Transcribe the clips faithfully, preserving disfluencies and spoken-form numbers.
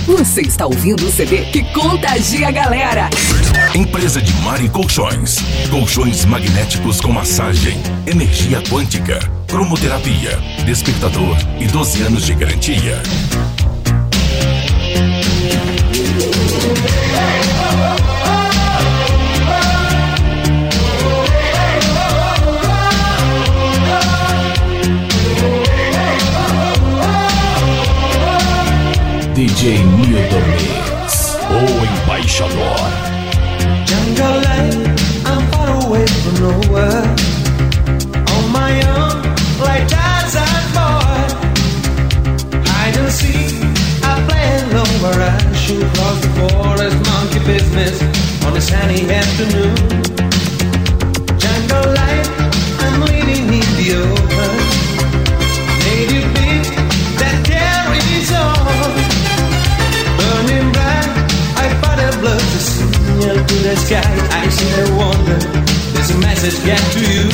Você está ouvindo o C D que contagia a galera. Empresa de Mari Colchões. Colchões magnéticos com massagem, energia quântica, cromoterapia, despertador e doze anos de garantia. D J Milton Mix, o embaixador. Jungle life, I'm far away from nowhere. On my own, like Tarzan boy. Hide and seek, I play alone where I shoot across the forest, monkey business on a sunny afternoon. Jungle life, I'm living in the open. Native beat that carries on. Burning bright, I fight a blood to signal to the sky. I see the wonder, there's a message get to you.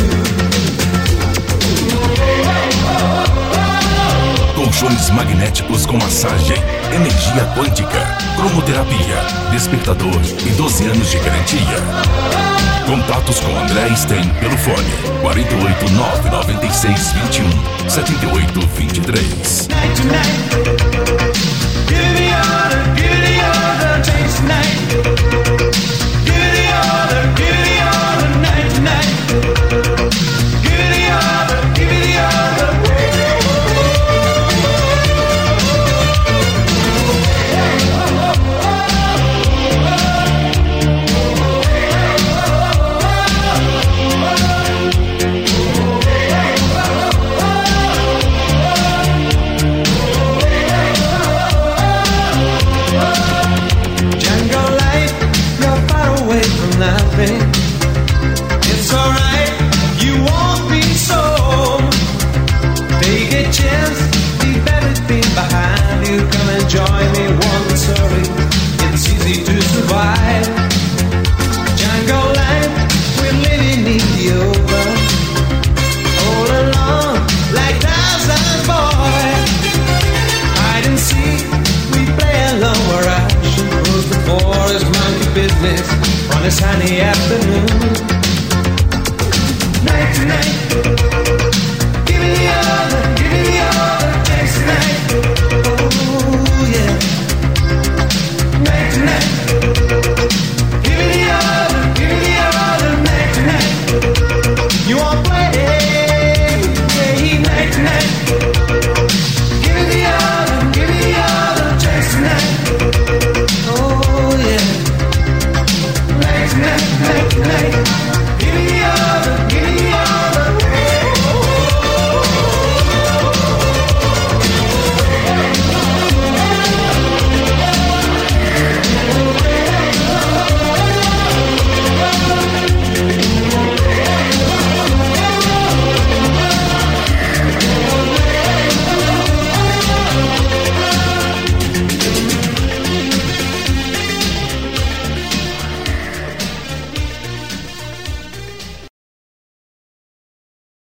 Colchões magnéticos com massagem, energia quântica, cromoterapia, despertador e doze anos de garantia. Contatos com André Stein pelo fone quatro oito nove nove seis dois um sete oito dois três. Night to night. Give the order, give the order, change tonight. Give the order, give the order, night to night. Give the order, give the order. Nothing. It's alright, you won't be so. Take a chance, leave everything behind you. Come and join me, one sorry. It's easy to survive. Jungle life, we're living in the open. All alone, like Tarzan boy. Hide and seek, we play alone where I should close the forest, monkey business on a sunny afternoon.